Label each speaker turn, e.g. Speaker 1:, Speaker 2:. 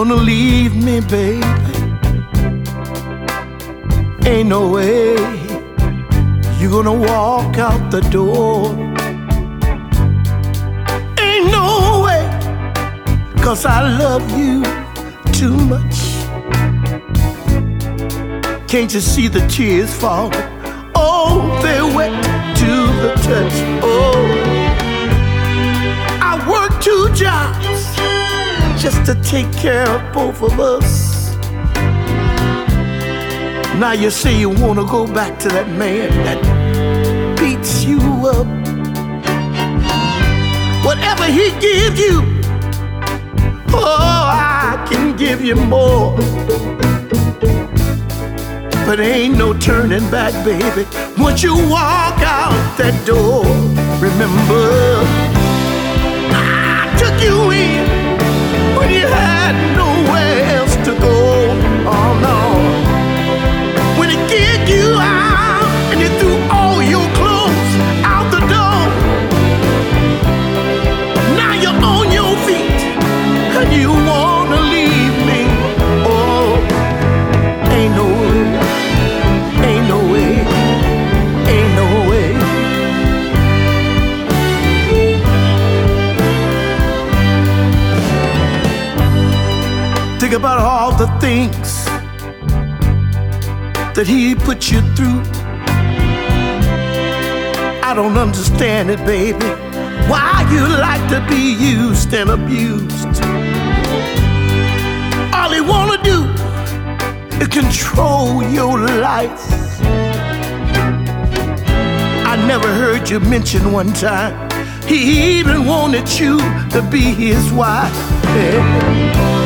Speaker 1: gonna leave me, baby. Ain't no way you're gonna walk out the door. Ain't no way, 'cause I love you too much. Can't you see the tears fall? Oh, they're wet to the touch. Oh, I work 2 jobs just to take care of both of us. Now you say you wanna go back to that man that beats you up. Whatever he gives you, oh, I can give you more. But ain't no turning back, baby, once you walk out that door. Remember, I took you in when you had nowhere else to go. Oh no, when he kicked you out and you threw all your clothes out the door. Now you're on your feet and you wanna leave me. Oh, ain't no way, ain't no way, ain't no way. Think about all the things that he put you through. I don't understand it, baby, why you like to be used and abused. All he wanna do is control your life. I never heard you mention one time he even wanted you to be his wife. Yeah.